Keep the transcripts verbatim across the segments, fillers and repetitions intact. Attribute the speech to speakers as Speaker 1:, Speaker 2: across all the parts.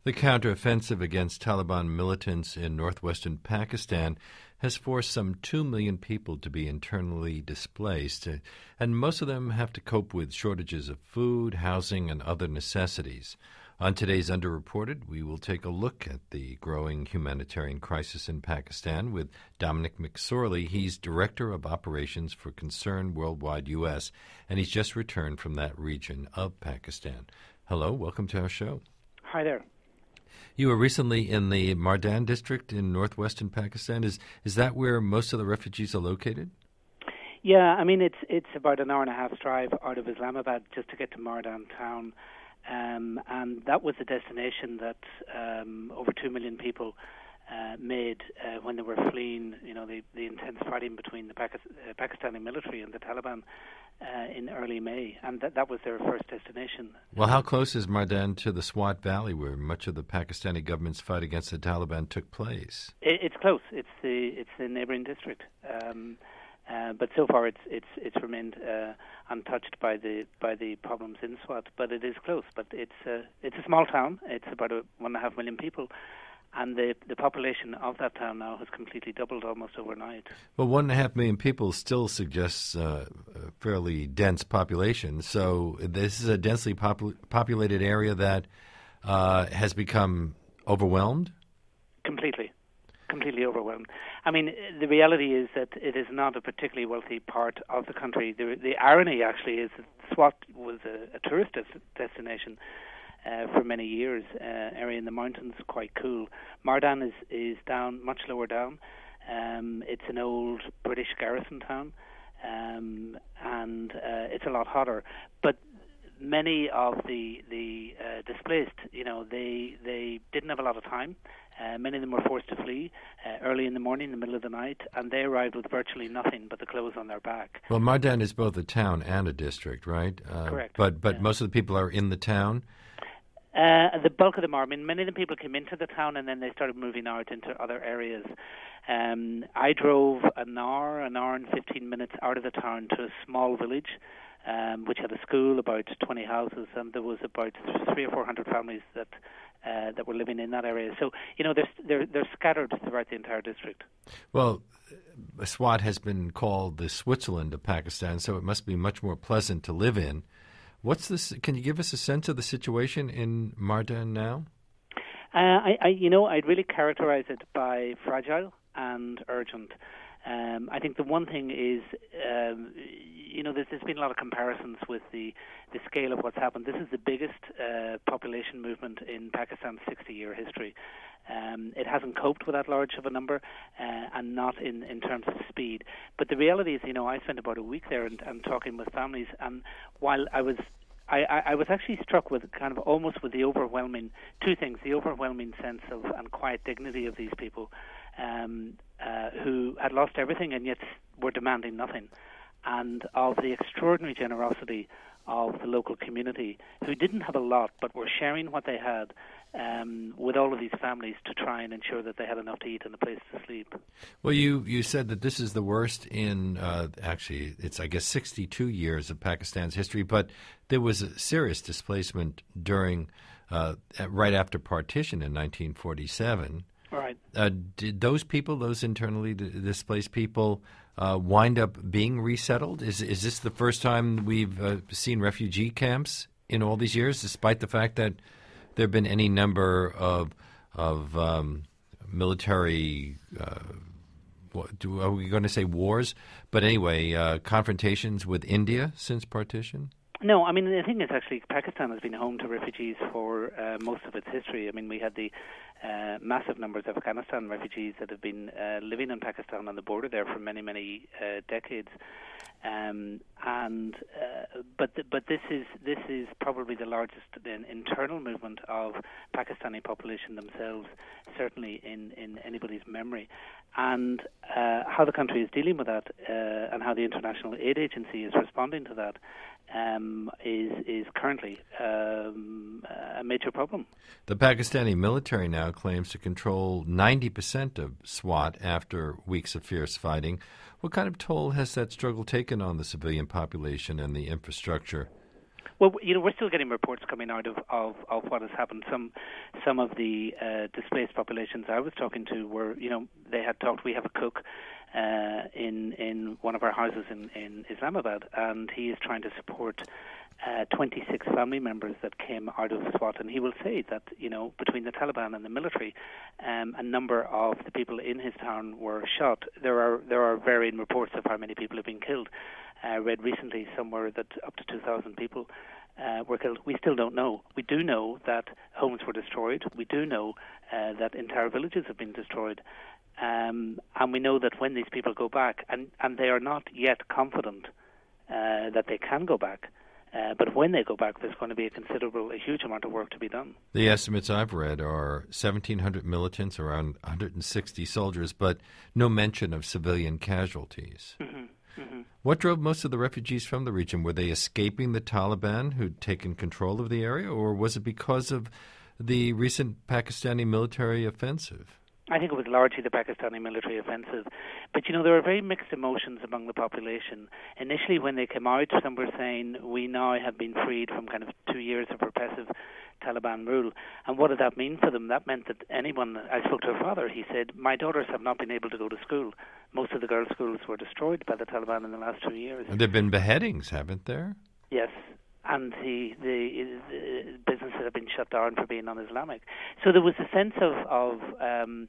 Speaker 1: The counteroffensive against Taliban militants in northwestern Pakistan has forced some two million people to be internally displaced, uh, and most of them have to cope with shortages of food, housing, and other necessities. On today's Underreported, we will take a look at the growing humanitarian crisis in Pakistan with Dominic McSorley. He's Director of Operations for Concern Worldwide U S, and he's just returned from that region of Pakistan. Hello, welcome to our show.
Speaker 2: Hi there.
Speaker 1: You were recently in the Mardan district in northwestern Pakistan. Is is that where most of the refugees are located?
Speaker 2: Yeah, I mean, it's it's about an hour and a half drive out of Islamabad just to get to Mardan town. Um, and that was the destination that um, over two million people uh, made uh, when they were fleeing, you know, the, the intense fighting between the Pakistan, uh, Pakistani military and the Taliban uh, in early May. And that, that was their first destination.
Speaker 1: Well, how close is Mardan to the Swat Valley, where much of the Pakistani government's fight against the Taliban took place?
Speaker 2: It, it's close. It's the it's the neighboring district. Um, Uh, but so far, it's it's it's remained uh, untouched by the by the problems in Swat. But it is close. But it's uh, it's a small town. It's about a, one and a half million people, and the the population of that town now has completely doubled almost overnight.
Speaker 1: Well, one and a half million people still suggests uh, a fairly dense population. So this is a densely popul- populated area that uh, has become overwhelmed.
Speaker 2: Completely. Completely overwhelmed. I mean, the reality is that it is not a particularly wealthy part of the country. The, the irony, actually, is that Swat was a, a tourist des- destination uh, for many years. Uh, area in the mountains, quite cool. Mardan is, is down, much lower down. Um, it's an old British garrison town, um, and uh, it's a lot hotter. But many of the the uh, displaced, you know, they they didn't have a lot of time. Uh, many of them were forced to flee uh, early in the morning, in the middle of the night, and they arrived with virtually nothing but the clothes on their back.
Speaker 1: Well, Mardan is both a town and a district, right? Uh,
Speaker 2: Correct.
Speaker 1: But but
Speaker 2: yeah.
Speaker 1: most of the people are in the town?
Speaker 2: Uh, the bulk of them are. I mean, many of the people came into the town and then they started moving out into other areas. Um, I drove an hour, an hour and fifteen minutes out of the town to a small village, um, which had a school, about twenty houses, and there was about three or four hundred families that uh, that were living in that area. So, you know, they're they're they're scattered throughout the entire district.
Speaker 1: Well, Swat has been called the Switzerland of Pakistan, so it must be much more pleasant to live in. What's this? Can you give us a sense of the situation in Mardan now?
Speaker 2: Uh, I, I, you know, I'd really characterize it by fragile and urgent. Um, I think the one thing is, um, you know, there's, there's been a lot of comparisons with the, the scale of what's happened. This is the biggest uh, population movement in Pakistan's sixty-year history. Um, it hasn't coped with that large of a number, uh, and not in, in terms of speed. But the reality is, you know, I spent about a week there and, and talking with families, and while I was I, I was actually struck with kind of almost with the overwhelming, two things, the overwhelming sense of and quiet dignity of these people um, uh, who had lost everything and yet were demanding nothing, and of the extraordinary generosity of the local community who didn't have a lot but were sharing what they had um, with all of these families to try and ensure that they had enough to eat and a place to sleep.
Speaker 1: Well, you, you said that this is the worst in, uh, actually, it's, I guess, sixty-two years of Pakistan's history, but there was a serious displacement during, uh, right after partition in nineteen forty-seven.
Speaker 2: Right.
Speaker 1: Uh, did those people, those internally d- displaced people, uh, wind up being resettled? Is is this the first time we've uh, seen refugee camps in all these years, despite the fact that there have been any number of of um, military, uh, what, do, are we going to say wars? But anyway, uh, confrontations with India since partition?
Speaker 2: No, I mean, the thing is actually Pakistan has been home to refugees for uh, most of its history. I mean, we had the uh, massive numbers of Afghanistan refugees that have been uh, living in Pakistan on the border there for many, many uh, decades. Um, and uh, but th- but this is this is probably the largest in, internal movement of Pakistani population themselves, certainly in, in anybody's memory. And uh, how the country is dealing with that, uh, and how the International Aid Agency is responding to that, um, is is currently um, a major problem.
Speaker 1: The Pakistani military now claims to control ninety percent of Swat after weeks of fierce fighting. What kind of toll has that struggle taken on the civilian population and the infrastructure?
Speaker 2: Well, you know, we're still getting reports coming out of, of, of what has happened. Some some of the uh, displaced populations I was talking to were, you know, they had talked. We have a cook uh, in in one of our houses in, in Islamabad, and he is trying to support uh, twenty-six family members that came out of SWAT. And he will say that, you know, between the Taliban and the military, um, a number of the people in his town were shot. There are there are varying reports of how many people have been killed. I uh, read recently somewhere that up to two thousand people uh, were killed. We still don't know. We do know that homes were destroyed. We do know uh, that entire villages have been destroyed. Um, and we know that when these people go back, and, and they are not yet confident uh, that they can go back, uh, but when they go back, there's going to be a considerable, a huge amount of work to be done.
Speaker 1: The estimates I've read are seventeen hundred militants, around one hundred sixty soldiers, but no mention of civilian casualties.
Speaker 2: Mm-hmm. Mm-hmm.
Speaker 1: What drove most of the refugees from the region? Were they escaping the Taliban who'd taken control of the area, or was it because of the recent Pakistani military offensive?
Speaker 2: I think it was largely the Pakistani military offensive. But, you know, there were very mixed emotions among the population. Initially, when they came out, some were saying, we now have been freed from kind of two years of repressive Taliban rule. And what did that mean for them? That meant that anyone, I spoke to a father, he said, my daughters have not been able to go to school. Most of the girls' schools were destroyed by the Taliban in the last two years.
Speaker 1: And there have been beheadings, haven't there?
Speaker 2: Yes. And the, the, the businesses have been shut down for being un-Islamic. So there was a sense of, of um,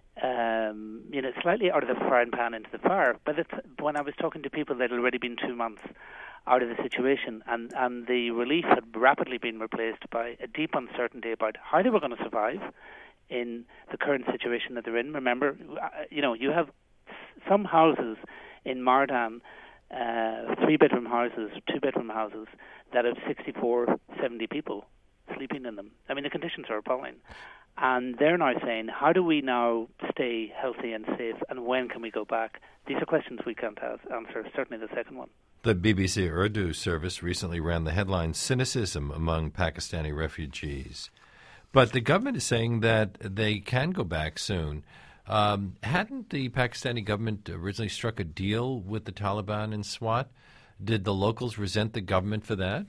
Speaker 2: um, you know, slightly out of the frying pan into the fire. But it's, when I was talking to people that had already been two months out of the situation, and, and the relief had rapidly been replaced by a deep uncertainty about how they were going to survive in the current situation that they're in. Remember, you know, you have some houses in Mardan, uh, three-bedroom houses, two-bedroom houses, that have sixty-four, seventy people sleeping in them. I mean, the conditions are appalling. And they're now saying, how do we now stay healthy and safe, and when can we go back? These are questions we can't answer, certainly the second one.
Speaker 1: The B B C Urdu service recently ran the headline, Cynicism Among Pakistani Refugees. But the government is saying that they can go back soon. Um, hadn't the Pakistani government originally struck a deal with the Taliban and SWAT? Did the locals resent the government for that?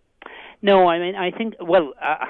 Speaker 2: No, I mean, I think, well, uh, uh,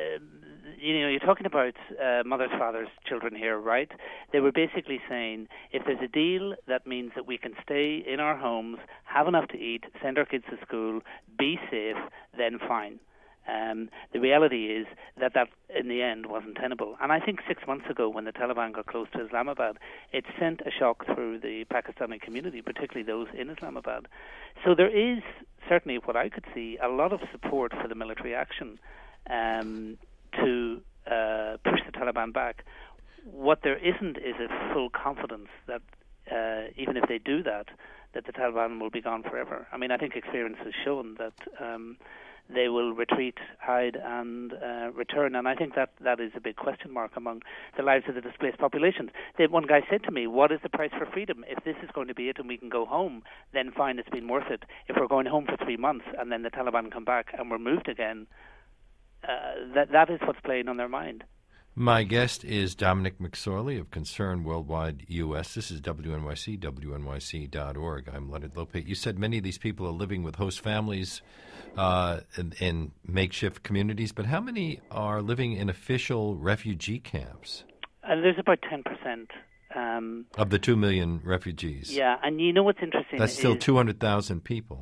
Speaker 2: you know, you're talking about uh, mothers, fathers, children here, right? They were basically saying, if there's a deal that means that we can stay in our homes, have enough to eat, send our kids to school, be safe, then fine. Um, the reality is that that, in the end, wasn't tenable. And I think six months ago, when the Taliban got close to Islamabad, it sent a shock through the Pakistani community, particularly those in Islamabad. So there is, certainly what I could see, a lot of support for the military action um, to uh, push the Taliban back. What there isn't is a full confidence that uh, even if they do that, that the Taliban will be gone forever. I mean, I think experience has shown that Um, they will retreat, hide, and uh, return. And I think that that is a big question mark among the lives of the displaced populations. The, one guy said to me, what is the price for freedom? If this is going to be it and we can go home, then fine, it's been worth it. If we're going home for three months and then the Taliban come back and we're moved again, uh, that that is what's playing on their mind.
Speaker 1: My guest is Dominic McSorley of Concern Worldwide U S. This is W N Y C, W N Y C dot org. I'm Leonard Lopate. You said many of these people are living with host families uh, in, in makeshift communities, but how many are living in official refugee camps?
Speaker 2: Uh, there's about ten percent. Um,
Speaker 1: of the two million refugees?
Speaker 2: Yeah, and you know what's interesting?
Speaker 1: That's still
Speaker 2: is,
Speaker 1: two hundred thousand people.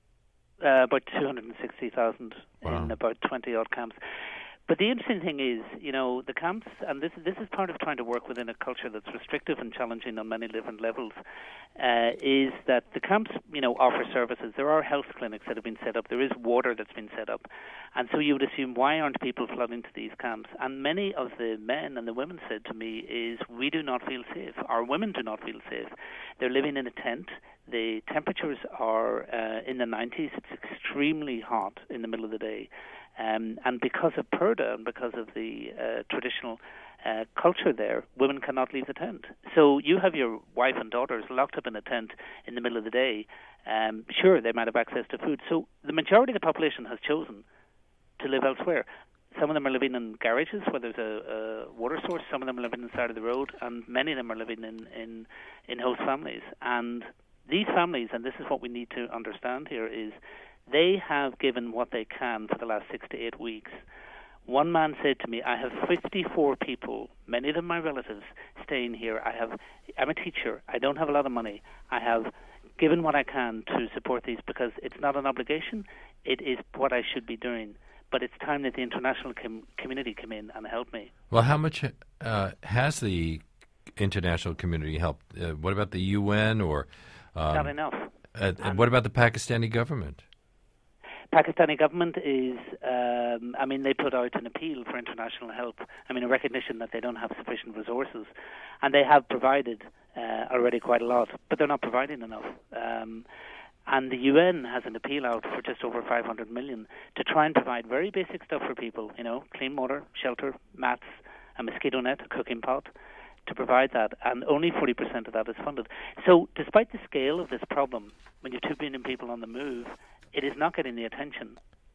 Speaker 2: Uh, about two hundred sixty thousand
Speaker 1: Wow.
Speaker 2: in about twenty-odd camps. But the interesting thing is, you know, the camps, and this this is part of trying to work within a culture that's restrictive and challenging on many different levels, uh, is that the camps, you know, offer services. There are health clinics that have been set up. There is water that's been set up. And so you would assume, why aren't people flooding to these camps? And many of the men and the women said to me is, we do not feel safe. Our women do not feel safe. They're living in a tent. The temperatures are uh, in the nineties. It's extremely hot in the middle of the day. Um, and because of Purdah and because of the uh, traditional uh, culture there, women cannot leave the tent. So you have your wife and daughters locked up in a tent in the middle of the day. Um, sure, they might have access to food. So the majority of the population has chosen to live elsewhere. Some of them are living in garages where there's a, a water source. Some of them are living on the side of the road. And many of them are living in, in, in host families. And these families, and this is what we need to understand here, is They have given what they can for the last six to eight weeks. One man said to me, I have fifty-four people, many of them my relatives, staying here. I have, I'm a teacher. I don't have a lot of money. I have given what I can to support these because it's not an obligation. It is what I should be doing. But it's time that the international com- community come in and help me.
Speaker 1: Well, how much uh, has the international community helped? Uh, what about the U N or... Um,
Speaker 2: not enough.
Speaker 1: Uh, and what about the Pakistani government?
Speaker 2: Pakistani government is, um, I mean, they put out an appeal for international help. I mean, a recognition that they don't have sufficient resources. And they have provided uh, already quite a lot, but they're not providing enough. Um, and the U N has an appeal out for just over five hundred million to try and provide very basic stuff for people, you know, clean water, shelter, mats, a mosquito net, a cooking pot, to provide that, and only forty percent of that is funded. So despite the scale of this problem, when you have two billion people on the move, it is not getting the attention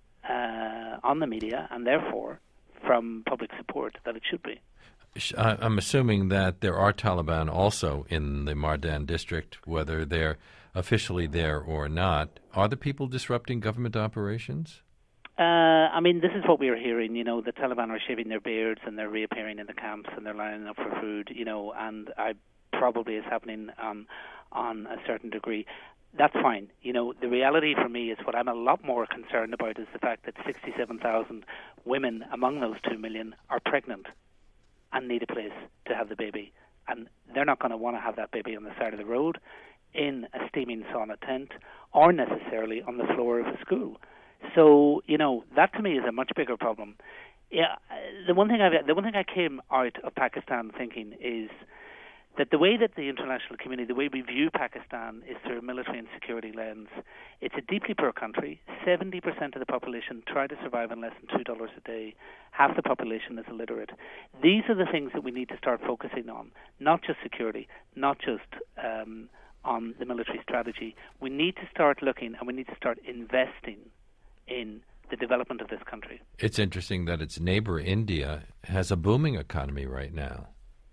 Speaker 2: uh, on the media and therefore from public support that it should be.
Speaker 1: I'm assuming that there are Taliban also in the Mardan district, whether they're officially there or not. Are the people disrupting government operations?
Speaker 2: Uh, I mean, this is what we are hearing. You know, the Taliban are shaving their beards and they're reappearing in the camps and they're lining up for food. You know, and I probably is happening um, on a certain degree. That's fine. You know, the reality for me is what I'm a lot more concerned about is the fact that sixty-seven thousand women among those two million are pregnant and need a place to have the baby. And they're not going to want to have that baby on the side of the road, in a steaming sauna tent, or necessarily on the floor of a school. So, you know, that to me is a much bigger problem. Yeah, the one thing I the one thing I came out of Pakistan thinking is that the way that the international community, the way we view Pakistan is through a military and security lens. It's a deeply poor country. seventy percent of the population try to survive on less than two dollars a day. Half the population is illiterate. These are the things that we need to start focusing on, not just security, not just um, on the military strategy. We need to start looking and we need to start investing in the development of this country.
Speaker 1: It's interesting that its neighbor, India, has a booming economy right now.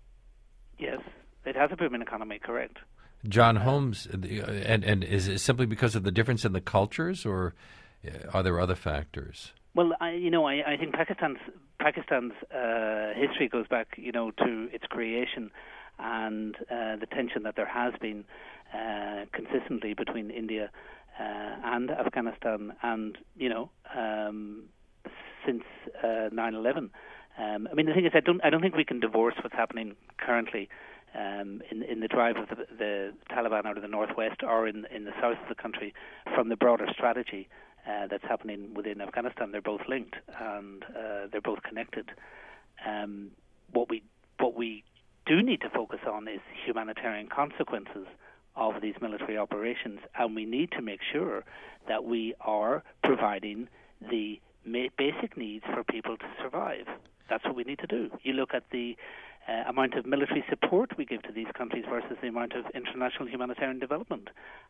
Speaker 2: Yes. It has a booming economy, correct.
Speaker 1: John Holmes, and, and is it simply because of the difference in the cultures, or are there other factors?
Speaker 2: Well, I, you know, I, I think Pakistan's Pakistan's uh, history goes back, you know, to its creation and uh, the tension that there has been uh, consistently between India uh, and Afghanistan, and you know, um, since uh, nine eleven. Um, I mean, the thing is, I don't, I don't think we can divorce what's happening currently. Um, in, in the drive of the, the Taliban out of the northwest or in, in the south of the country from the broader strategy uh, that's happening within Afghanistan. They're both linked and uh, they're both connected. Um, what we what we do need to focus on is humanitarian consequences of these military operations, and we need to make sure that we are providing the ma- basic needs for people to survive. That's what we need to do. You look at the Uh, amount of military support we give to these countries versus the amount of international humanitarian development,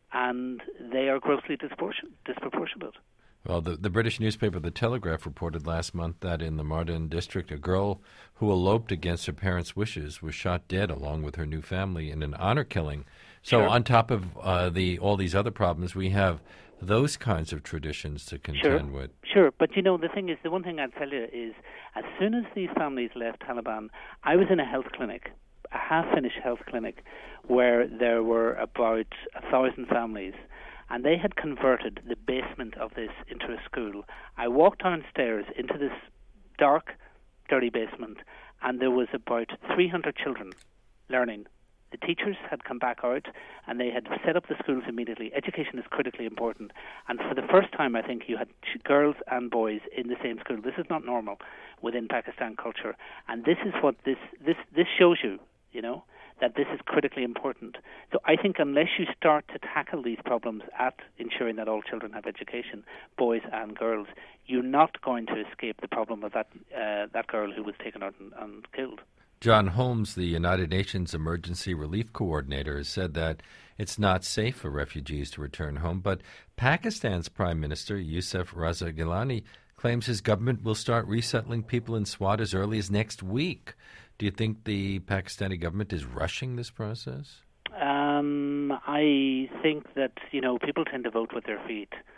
Speaker 2: and they are grossly dispor- disproportionate.
Speaker 1: Well, the, the British newspaper The Telegraph reported last month that in the Mardan district, a girl who eloped against her parents' wishes was shot dead along with her new family in an honor killing. So
Speaker 2: Sure.
Speaker 1: on top of uh, the all these other problems, we have those kinds of traditions to contend
Speaker 2: sure.
Speaker 1: with.
Speaker 2: Sure, but you know, the thing is, the one thing I'd tell you is, as soon as these families left Taliban, I was in a health clinic, a half-finished health clinic, where there were about a thousand families, and they had converted the basement of this into a school. I walked downstairs into this dark, dirty basement, and there was about three hundred children learning. The teachers had come back out and they had set up the schools immediately. Education is critically important. And for the first time, I think, you had girls and boys in the same school. This is not normal within Pakistan culture. And this is what this, this, this shows you, you know, that this is critically important. So I think unless you start to tackle these problems at ensuring that all children have education, boys and girls, you're not going to escape the problem of that, uh, that girl who was taken out and, and killed.
Speaker 1: John Holmes, the United Nations Emergency Relief Coordinator, has said that it's not safe for refugees to return home. But Pakistan's Prime Minister, Yusuf Raza Gilani, claims his government will start resettling people in Swat as early as next week. Do you think the Pakistani government is rushing this process?
Speaker 2: Um, I think that, you know, people tend to vote with their feet.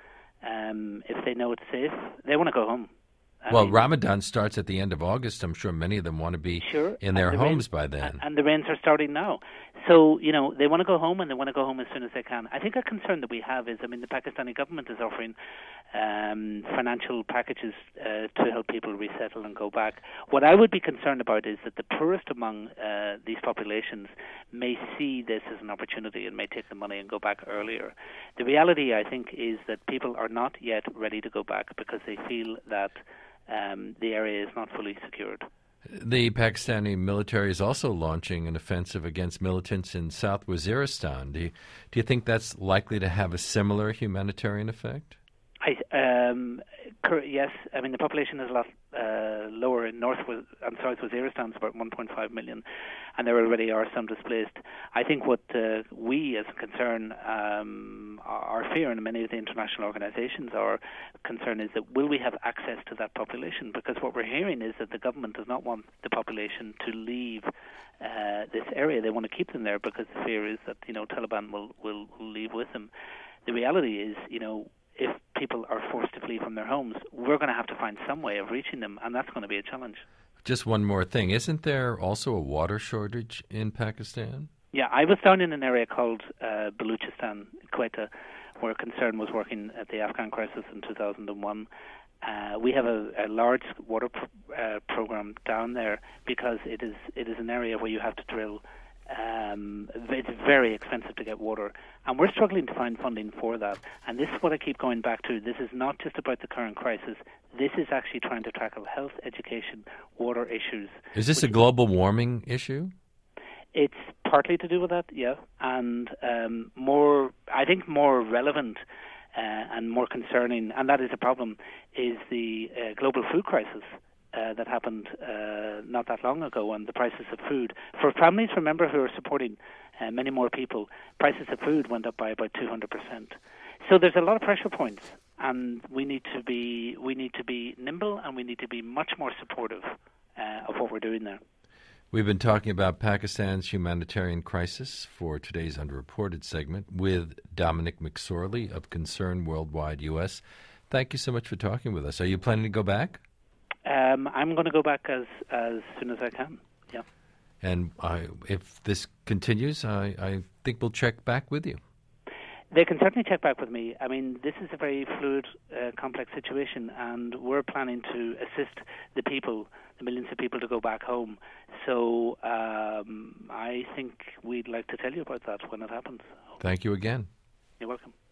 Speaker 2: um, if they know it's safe, they want to go home. I
Speaker 1: well,
Speaker 2: mean,
Speaker 1: Ramadan starts at the end of August. I'm sure many of them want to be
Speaker 2: sure,
Speaker 1: in their
Speaker 2: the
Speaker 1: homes
Speaker 2: rains,
Speaker 1: by then.
Speaker 2: And the rains are starting now. So, you know, they want to go home, and they want to go home as soon as they can. I think a concern that we have is, I mean, the Pakistani government is offering um, financial packages uh, to help people resettle and go back. What I would be concerned about is that the poorest among uh, these populations may see this as an opportunity and may take the money and go back earlier. The reality, I think, is that people are not yet ready to go back because they feel that Um, the area is not fully secured.
Speaker 1: The Pakistani military is also launching an offensive against militants in South Waziristan. Do you, do you think that's likely to have a similar humanitarian effect?
Speaker 2: I, um, cur- yes, I mean the population is a lot uh, lower in North and South Waziristan. It's about one point five million, and there already are some displaced. I think what uh, we, as a concern, um, our fear, and many of the international organisations are concerned, is that will we have access to that population? Because what we're hearing is that the government does not want the population to leave uh, this area. They want to keep them there because the fear is that, you know, Taliban will, will, will leave with them. The reality is, you know, if people are forced to flee from their homes, we're going to have to find some way of reaching them, and that's going to be a challenge.
Speaker 1: Just one more thing. Isn't there also a water shortage in Pakistan?
Speaker 2: Yeah, I was down in an area called uh, Baluchistan, Quetta, where Concern was working at the Afghan crisis in two thousand one. Uh, we have a, a large water pr- uh, program down there because it is it is an area where you have to drill. Um, it's very expensive to get water, and we're struggling to find funding for that. And this is what I keep going back to. This is not just about the current crisis. This is actually trying to tackle health, education, water issues.
Speaker 1: Is this a global warming issue?
Speaker 2: It's partly to do with that, yeah, and um, more, I think, more relevant uh, and more concerning, and that is a problem, is the uh, global food crisis. Uh, that happened uh, not that long ago, and the prices of food. For families, remember, who are supporting uh, many more people, prices of food went up by about two hundred percent. So there's a lot of pressure points, and we need to be we need to be nimble, and we need to be much more supportive uh, of what we're doing there.
Speaker 1: We've been talking about Pakistan's humanitarian crisis for today's Underreported segment with Dominic McSorley of Concern Worldwide U S. Thank you so much for talking with us. Are you planning to go back?
Speaker 2: Um, I'm going to go back as as soon as I can. Yeah.
Speaker 1: And I, if this continues, I, I think we'll check back with you.
Speaker 2: They can certainly check back with me. I mean, this is a very fluid, uh, complex situation, and we're planning to assist the people, the millions of people, to go back home. So um, I think we'd like to tell you about that when it happens.
Speaker 1: Thank you again.
Speaker 2: You're welcome.